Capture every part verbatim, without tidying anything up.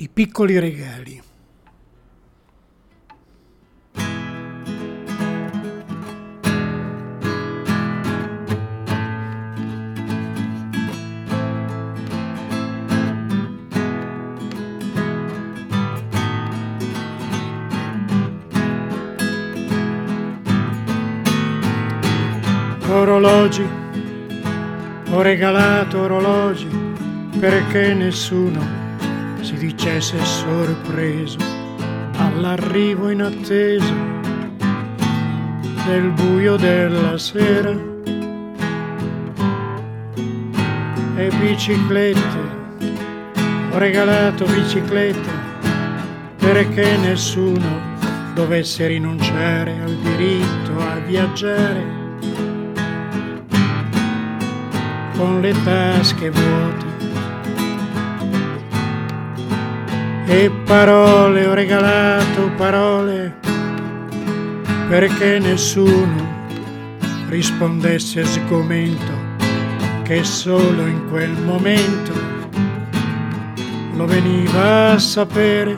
I piccoli regali. Orologi, ho regalato orologi perché nessuno si dicesse sorpreso all'arrivo inatteso del buio della sera. E biciclette, ho regalato biciclette perché nessuno dovesse rinunciare al diritto a viaggiare con le tasche vuote. E parole, ho regalato parole perché nessuno rispondesse sgomento che solo in quel momento lo veniva a sapere.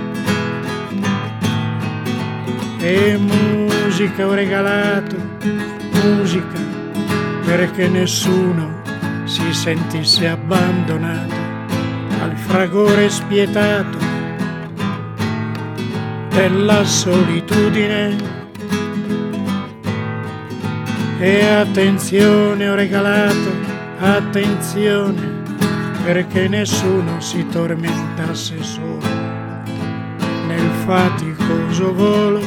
E musica, ho regalato musica perché nessuno si sentisse abbandonato al fragore spietato della solitudine. E attenzione, ho regalato attenzione perché nessuno si tormentasse solo nel faticoso volo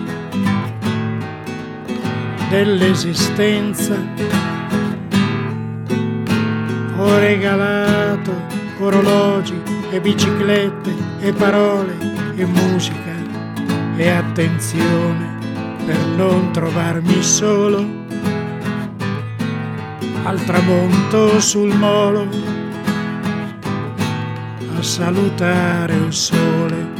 dell'esistenza. Ho regalato orologi e biciclette e parole e musica e attenzione per non trovarmi solo al tramonto sul molo a salutare il sole